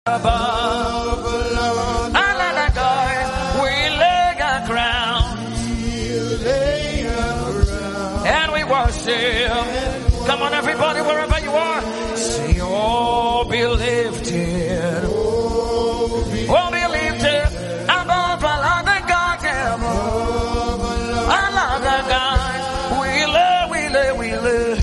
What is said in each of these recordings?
above. Another God, we lay our crown. And we worship. Come on, everybody, wherever you are. Say, oh, be lifted. Oh, be lifted above all other gods. All other gods. We lay.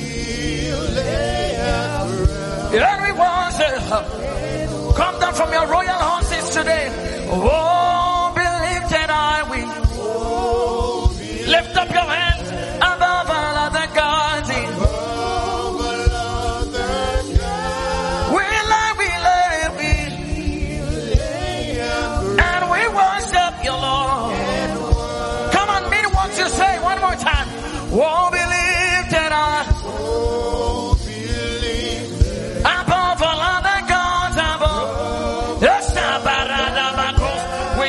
And we worship. Come down from your royal horses today. Oh, be lifted are we. Lift up your hands above all other gods. We lay. And we worship you, Lord. Come on, mean what you say one more time. Oh, be lifted are above all other gods, above. Yes, we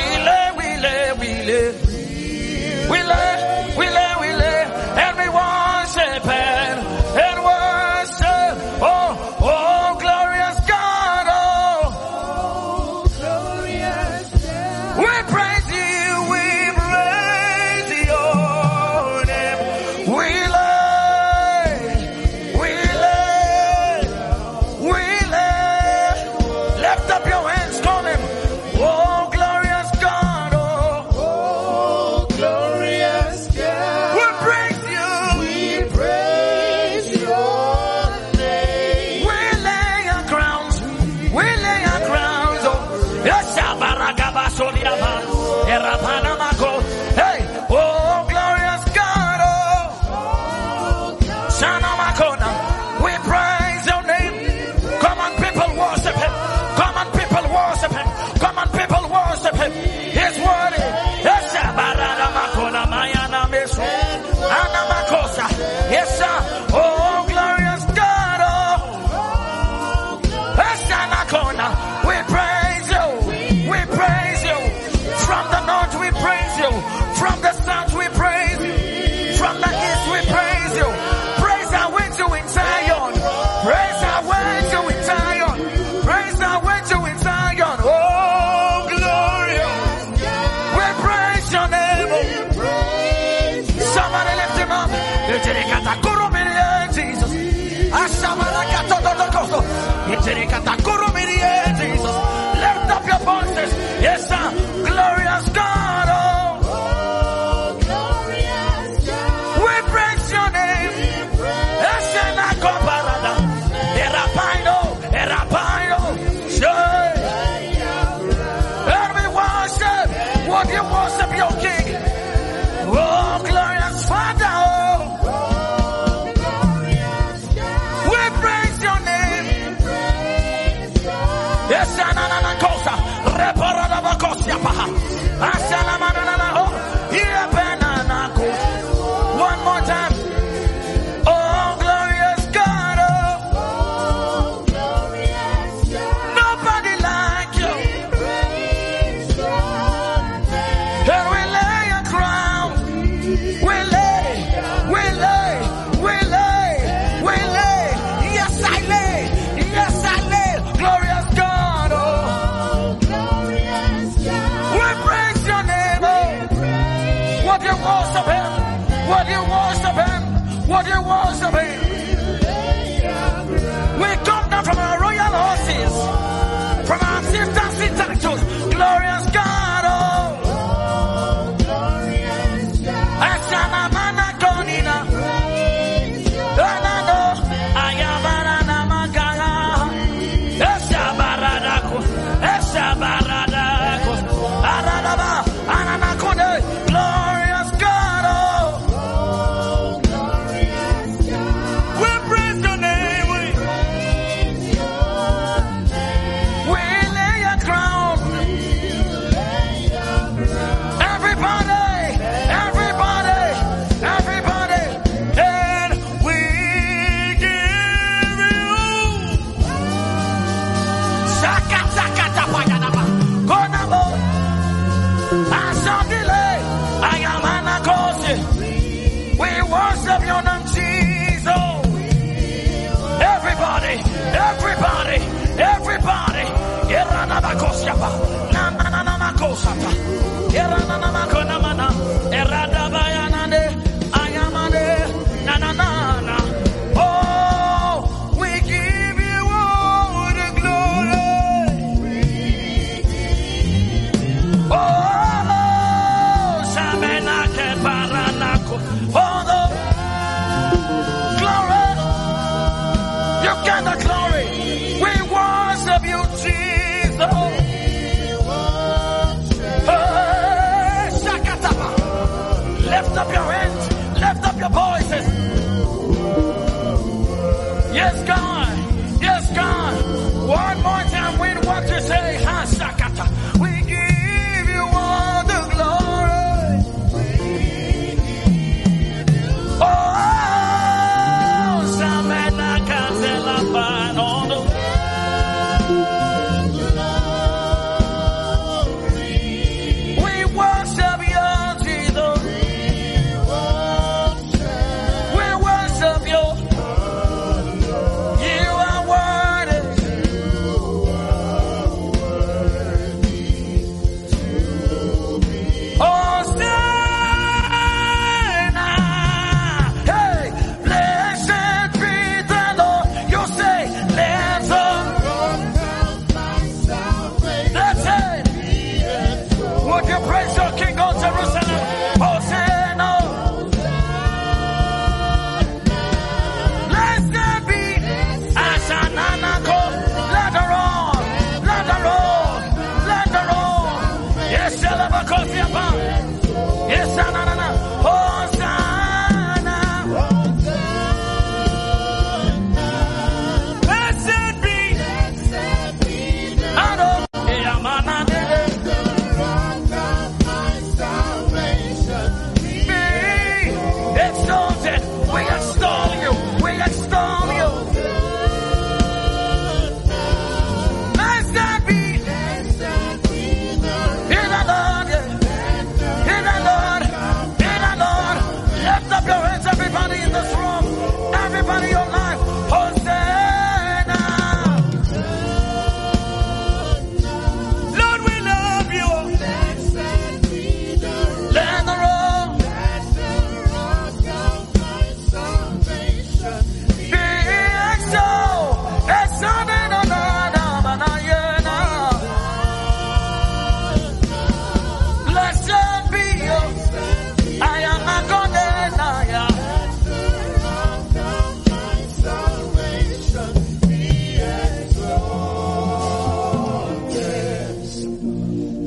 lay, and we worship and worship. Oh, glorious God, we praise your name. We lay. Lift up your hands, call him. Oh, glorious God, glorious God. We praise your name. We lay our crowns. Yes, hey, oh, glorious God, Shanamakona. We praise your name. Come on, people, worship him. Come on, people, worship him. Come on, people, worship him. He's worthy. Yes, sir. Yes, sir. Oh, glorious God. We praise you. We praise you. From the north, we praise you. From the south, we praise you. From the east, we praise you. Praise our way to in Zion. Praise our way to in Zion. Praise our way to in Zion. Oh, glorious. We praise your name. Somebody lift him up. Jesus. Jesus. Lift up your voices. Yes, sir. Glorious God. We praise your name. And we worship. Would you worship your King? Oh, glorious Father. We praise your name. Yes, anana kosa. Reparada bakosia paha. Asalamanana ho. Iepenana ko. One more time. Oh, glorious God. Nobody like you. And we lay a crown. We lay. Yes, I lay. Glorious God. We praise your name. Would you worship him? We come down from our royal horses, from our chieftaincy titles. Glorious God. Asanamana konina. Anano ayabarana magaya. Esabaradako. Aradaba ananakone. Glorious God.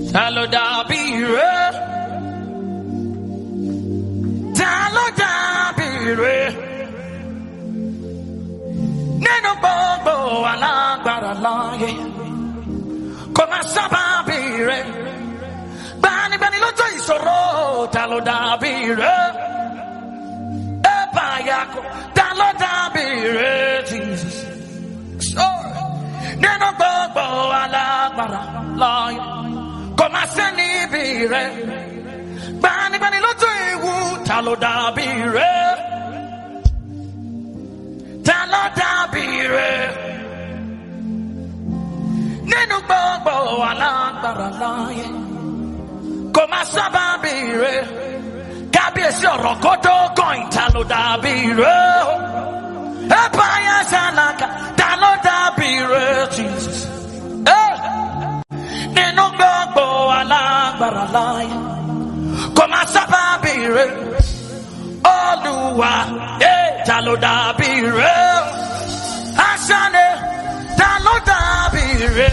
Talo da bire. Talo da bire. Neno bobo alagbara laye. Koma saba bire. Bani bani loto isoro. Talo da bire. Ebayako. Talo da bire. Jesus. Sorry. Neno bobo alagbara laye. Koma seni bire. Bani bani loto ewu. Talo da bire. Talo da bire. Nenu bobo alagbara laye. Koma saba bire. Kábíyèsí ọ̀rọ̀ kótó going. Talo da bire. Epaya sanaka. Talo da bire. Jesus. Nenu bobo alagbara laye. Koma saba bire. Olúwa, talo da bire. Asane, talo da bire.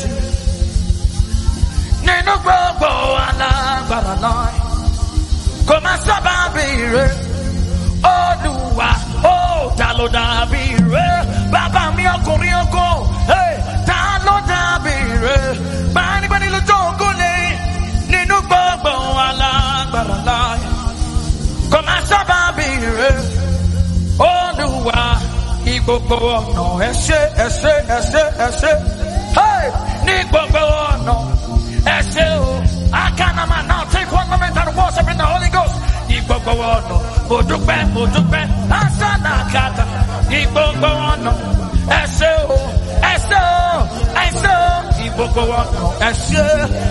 Nínú gbogbo alágbára láì. Koma saba bire. Olúwa, talo da bire. Bàbá mi ọkùnrin ọkọ, talo da bire. Báni ló jókòó lé. Nínú gbogbo alágbára láì. Koma saba bire. Olúwa, ìgbogbo ọ̀nà ẹ̀ṣẹ̀. Hey, ní gbogbo ọ̀nà ẹ̀ṣẹ̀ o. Akanama, now take one moment and worship in the Holy Ghost. Ní gbogbo ọ̀nà, mo dúpẹ́. Asana kata. Ní gbogbo ọ̀nà ẹ̀ṣẹ̀ o. Ní gbogbo ọ̀nà ẹ̀ṣẹ̀.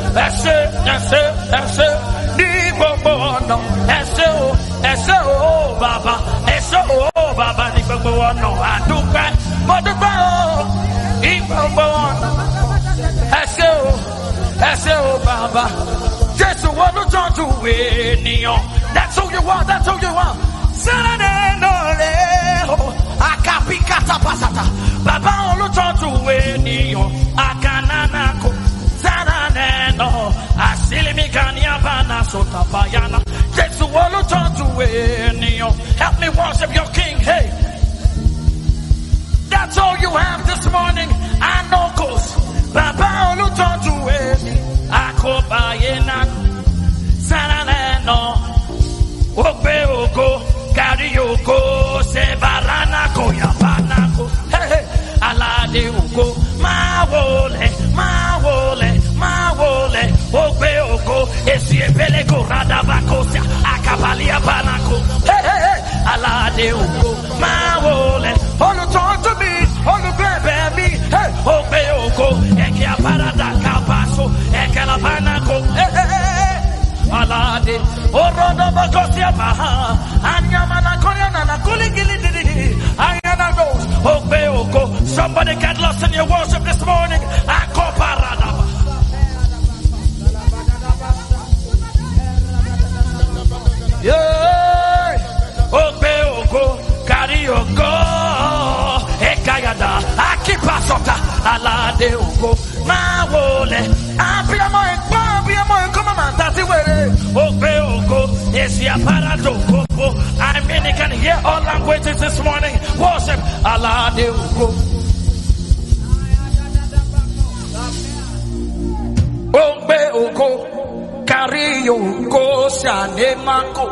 Ní gbogbo ọ̀nà ẹ̀ṣẹ̀ o bàbá. Bàbá ní gbogbo ọ̀nà àdúpẹ́. Mo dúpẹ́ o. Ní gbogbo ọ̀nà ẹ̀ṣẹ̀ o bàbá. Jésù wọ́n ló tọ́jú ènìyàn. That's who you are. Sẹ́lẹ̀dẹ̀ náà rẹ̀ o. Àkàbí kàtàpàtàtà. Bàbá wọn ló tọ́jú ènìyàn. Àkànnánàkó. Sẹ́lẹ̀dẹ̀ náà. Àṣìlímìkàníyàbánà sọ̀tàbáyánà. Jésù wọ́n ló tọ́jú ènìyàn. Help me worship your King. Hey. That's all you have this morning. Anokos. Bàbá olùtọ́jú èmi. Àkóbáyéná. Sàrànẹ́nà. Ògbé ògo. Kárí ògo. Ṣèbáranàkó yàbánàkó. Aládé ògo. Máa wọlé. Ògbé ògo. Èsì ìpele-kò rádàbàkóṣà. Àkàbálí àbánàkó. Aládé ògo. Máa wọlé. Olùtọ́jú mi. Olùgbẹ̀bẹ̀ mi. Ògbé ògo. Ẹ̀kẹ́ àbárádà kábàṣó. Ẹ̀kẹ́ làbánàkó. Aládé. Orodobakosí àbáhá. Anyamanakoyanana kuligilididi. Ayanagos. Ògbé ògo. Somebody get lost in your worship this morning. Akoparadaba. Yeah. Ògbé ògo. Kárí ògo. Ekayada. Akipasota. Aládé ògo. Máa wọlé. Abiyamọ ẹ̀kọ́ mama tàti wẹ̀rẹ̀. Ògbé ògo. Èsì àpárádò gbogbo. I mean you can hear all languages this morning. Worship. Aládé ògo. Ògbé ògo. Kárí ògo. Ṣànémákò.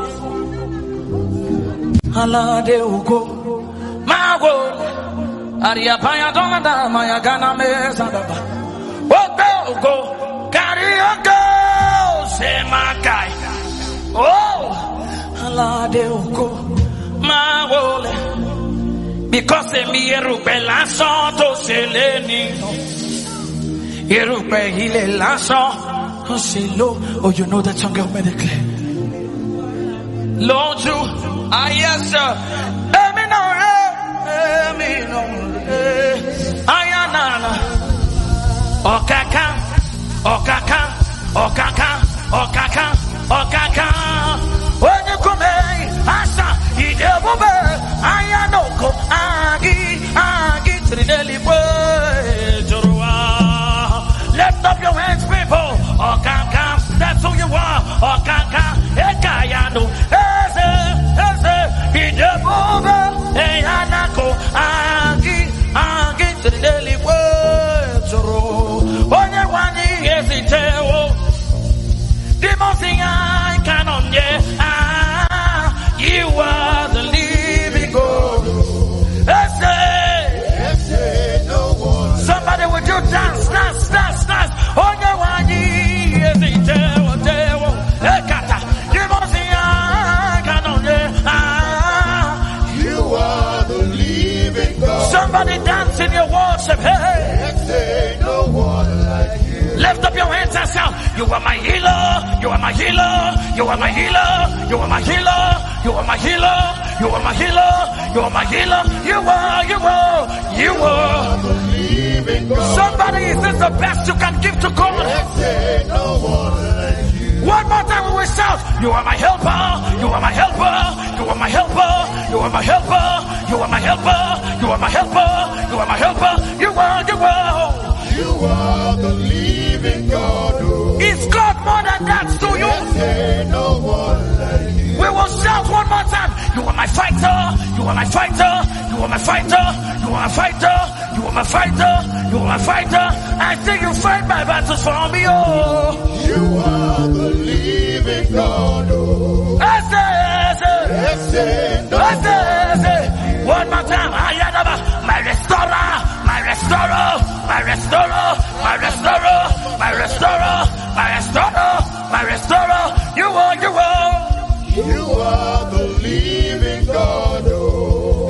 Aládé ògo. Máa wọlé. Ariapaya donada maya gana mezadaba. Ògo, kárí ògo, Ṣèmákàì. Aládé ògo, máa wọlé. Because èmi erùpẹ̀ lásán tó ṣe lé nìyàn. Erùpẹ̀ ilẹ̀ lásán tó ṣe ló. Oh, you know that song, help me declare. Lójú ayé sọ, èmi náà rẹ̀. Ayanana. Okaka. When you come asa idebube ayanoko agi trineli boy jorwa. Lift up your hands, people. Okaka. You are my healer. You are my healer. You are my healer. You are my healer. You are my healer. You are my healer. You are my healer. You are. the living God. Somebody, is this the best you can give to God? No one like you. One more time we will shout. You are my helper. You are my helper. You are my helper. You are my helper. You are my helper. You are my helper. You are my helper. You are. You are the living God. Oh. Is God more than that to you? No one like you. We will shout one more time. You are my fighter. You are my fighter. You are my fighter. You are my fighter. You are my fighter. You are my fighter. I think you fight my battles for me. Oh. You are the living God. Oh. One more time. My restorer. My restorer. My restorer. My restorer. My restorer. My restorer. My restorer. You are. You are the living God. Oh.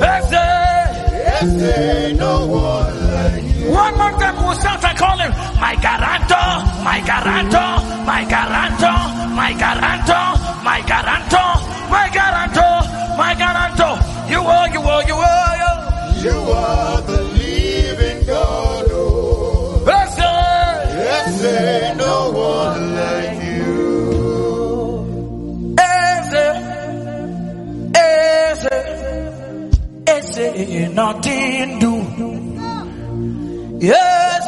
No one like you. One more time we'll shout, I call him my guarantor, my guarantor, my guarantor, my guarantor, my guarantor, my guarantor, my guarantor. You are. You are the living God. Oh. No one like you. Nothing do. Yes,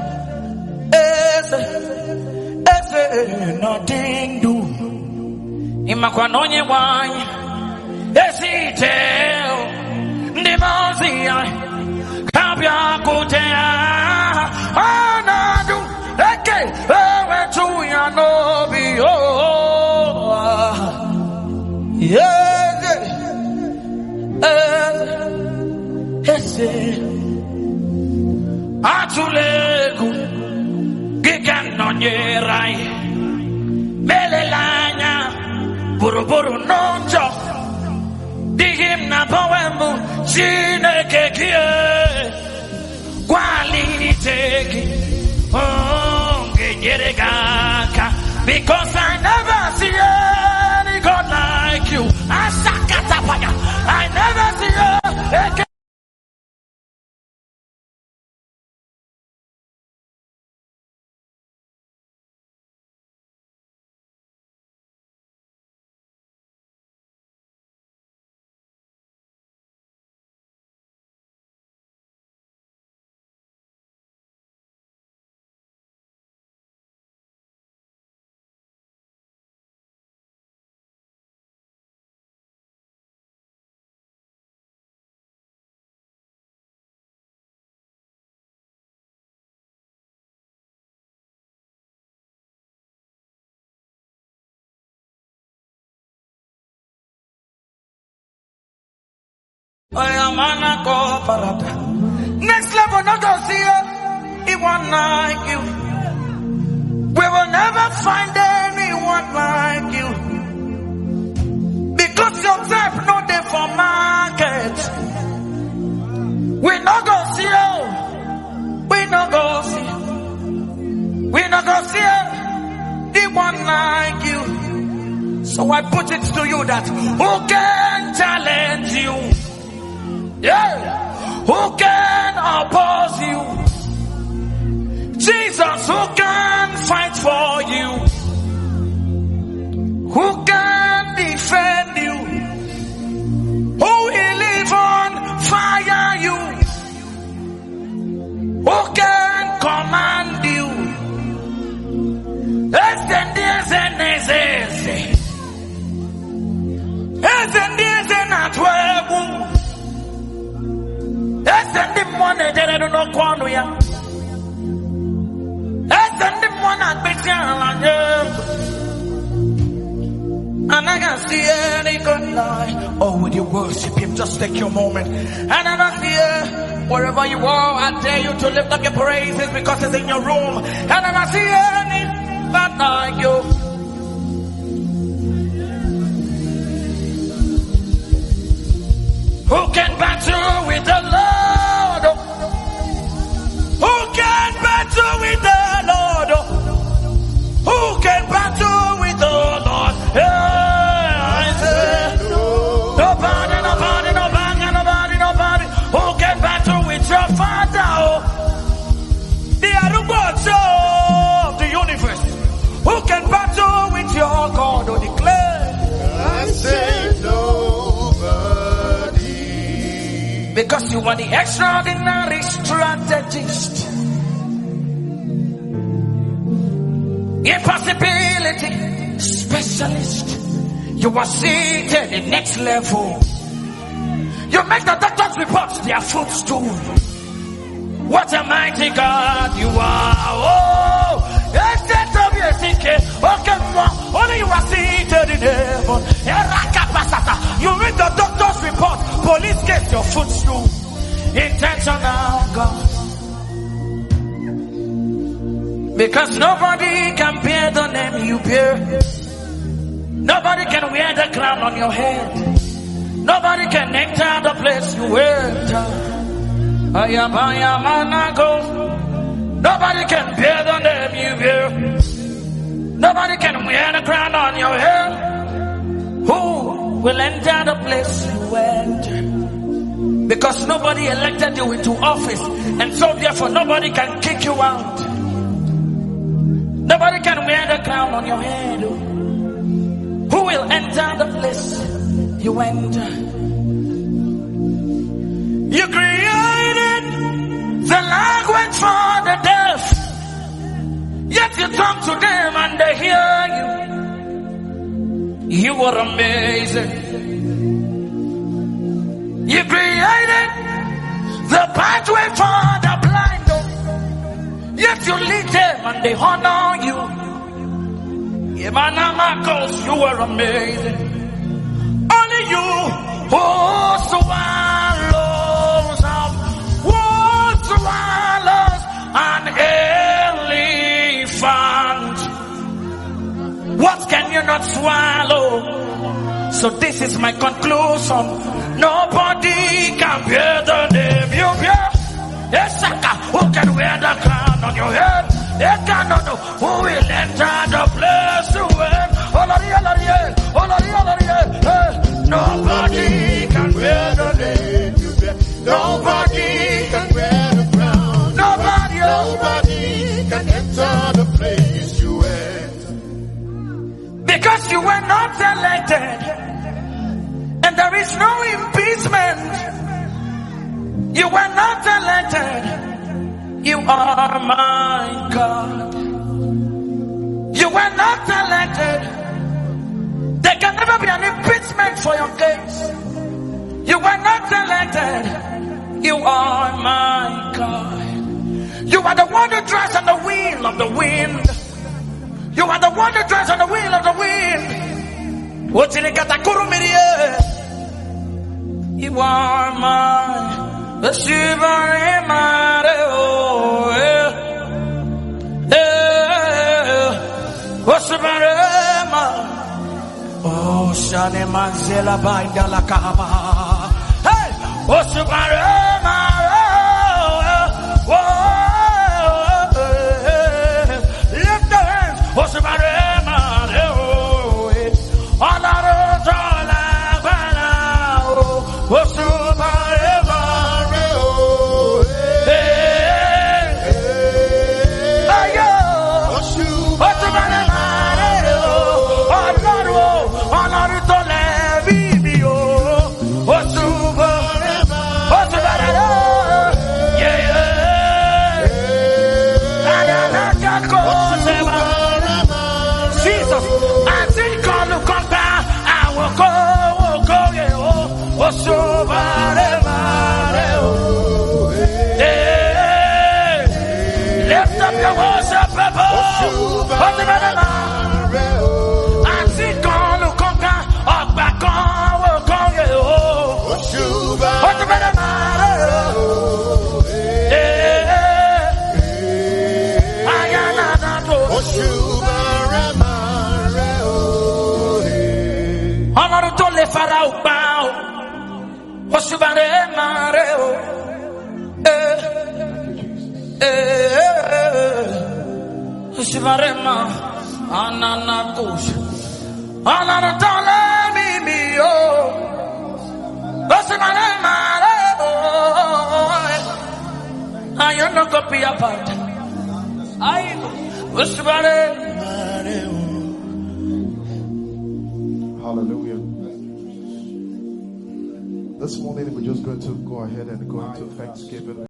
nothing do. Imakwanonye wany. Esiteo. Ndimozia. Kabya kutea. Anadu. Eke. Ewe tuya nobi. Oh. Yes. Atulegu giganonyerai melelanya buruburu nonjo digim na poemu chineke kie kwaliteki ngenyereka because I never see any God like you. Asakatapaya, I never see you. Next level, not to see anyone like you. We will never find anyone like you. Because your type no day for market. We not go see you. We not go see. We not go see anyone like you. So I put it to you that who can challenge you? Yeah. Who can oppose you? Jesus, who can fight for you? Who can defend you? Who will even fire you? Who can command you? And I can see any good night. Oh, would you worship him? Just take your moment. And I can see wherever you are, I dare you to lift up your praises because it's in your room. And I can see any good night, you. Who can battle with the Lord? Who can battle with the Lord? Who you are the extraordinary strategist. Impossibility specialist. You are seated in next level. You make the doctor's reports their footstool. What a mighty God you are. Oh, only you are seated in heaven. You read the doctor's report. Police case your footstool. Intentional God. Because nobody can bear the name you bear. Nobody can wear the crown on your head. Nobody can enter the place you enter. Nobody can bear the name you bear. Nobody can wear the crown on your head. Who will enter the place you enter? Because nobody elected you into office, and so therefore nobody can kick you out. Nobody can wear the crown on your head. Who will enter the place you enter? You created the language for the deaf, yet you talk to them and they hear you. You are amazing. You created the pathway for the blind, yet you lead them and they honor you. Because you are amazing. Only you who swallows up, who swallows an elephant. What can you not swallow? So this is my conclusion. Nobody can bear the name you bear. Who can wear the crown on your head? They cannot know who will enter the place to win. Nobody can wear the name you bear. Nobody can wear the crown. Nobody can enter the place you enter. Because you were not elected, and there is no impeachment. You were not elected. You are my God. You were not elected. There can never be an impeachment for your case. You were not elected. You are my God. You are the one who drives on the wheel of the wind. You are the one who drives on the wheel of the wind. You are my the Shiva Mario, oh, Shane Manzela Bainda la Kahaba, hey, oh, Subarema, lift the hands, oh, Subarema, all our oh, Subarema. Lift up your worship, people. Shivarema Ananakush Ananatole Mimio Osimarema I am not copy apart. I Hallelujah. This morning we're just going to go ahead and go into Thanksgiving.